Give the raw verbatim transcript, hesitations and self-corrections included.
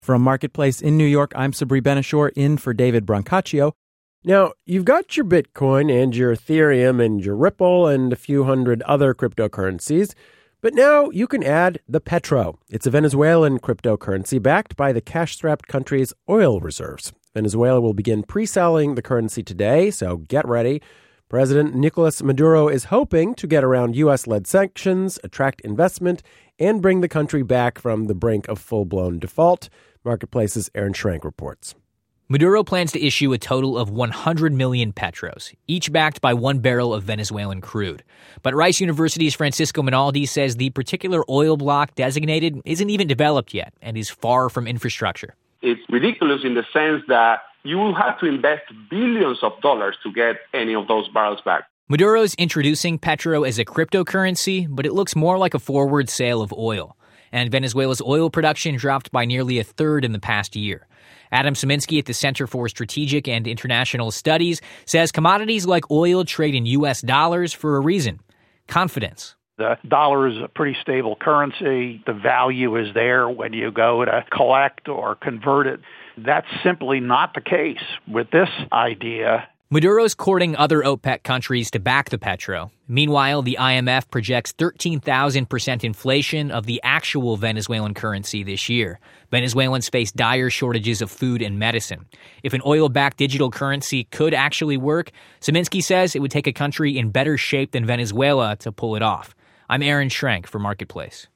From Marketplace in New York, I'm Sabri Benishore, in for David Brancaccio. Now, you've got your Bitcoin and your Ethereum and your Ripple and a few hundred other cryptocurrencies, but now you can add the Petro. It's a Venezuelan cryptocurrency backed by the cash-strapped country's oil reserves. Venezuela will begin pre-selling the currency today, so get ready. President Nicolas Maduro is hoping to get around U S-led sanctions, attract investment, and bring the country back from the brink of full-blown default. Marketplace's Aaron Schrank reports. Maduro plans to issue a total of one hundred million petros, each backed by one barrel of Venezuelan crude. But Rice University's Francisco Minaldi says the particular oil block designated isn't even developed yet and is far from infrastructure. It's ridiculous in the sense that you will have to invest billions of dollars to get any of those barrels back. Maduro's introducing Petro as a cryptocurrency, but it looks more like a forward sale of oil. And Venezuela's oil production dropped by nearly a third in the past year. Adam Szyminski at the Center for Strategic and International Studies says commodities like oil trade in U S dollars for a reason: confidence. The dollar is a pretty stable currency. The value is there when you go to collect or convert it. That's simply not the case with this idea. Maduro's courting other OPEC countries to back the Petro. Meanwhile, the I M F projects thirteen thousand percent inflation of the actual Venezuelan currency this year. Venezuelans face dire shortages of food and medicine. If an oil-backed digital currency could actually work, Szyminski says it would take a country in better shape than Venezuela to pull it off. I'm Aaron Schrank for Marketplace.